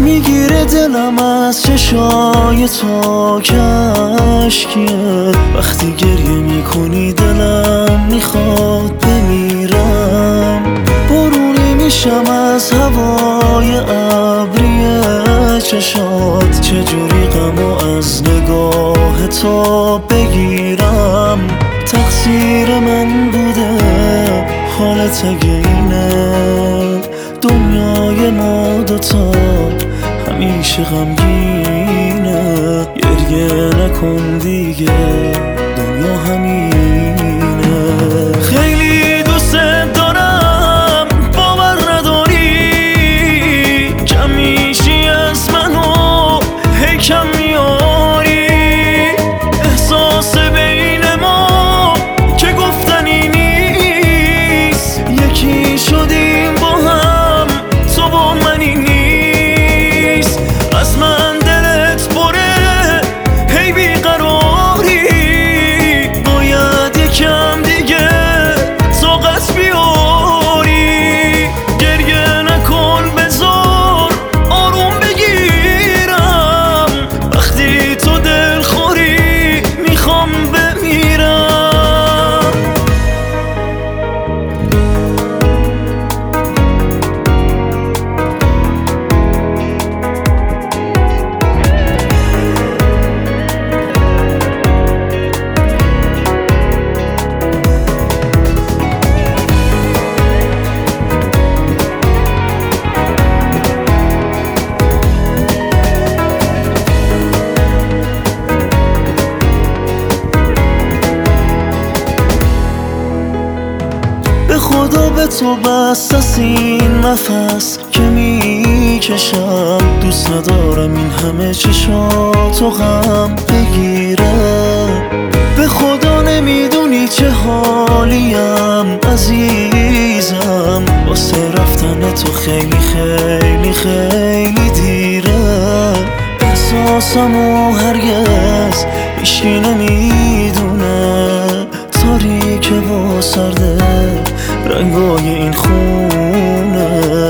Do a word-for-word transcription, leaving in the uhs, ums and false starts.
میگیره دلم از چشای تو کشکیه. وقتی گریه میکنی دلم میخواد بمیرم. بارونی میشم از هوای ابری چشات، چجوری غمو از نگاه تو بگیرم. تقصیر من بوده حالت اگه اینه، دنیای ما دوتا همیشه غمگینه. گریه نکن دیگه دنیا همینه. خیلی دوست دارم باور نداری، کم میشی از منو هی کم میاری. احساس بین ما که گفتنی نیست، یکی شدیم با هم تو با منی نیست. از من دلت پره هی بیقراری، باید یکم دیگه طاقت بیاری. گریه نکن بذار آروم بگیرم، وقتی تو دل خوری میخوام بمیرم. به خدا به تو بس از این نفس که میکشم، دوست ندارم این همه چشاتو غم بگیره. به خدا نمیدونی چه حالیم عزیزم، واسه رفتن تو خیلی خیلی خیلی دیره. احساسمو هرگز هیچکی نمیدونه، تاریکه و سرده رنگای این خونه.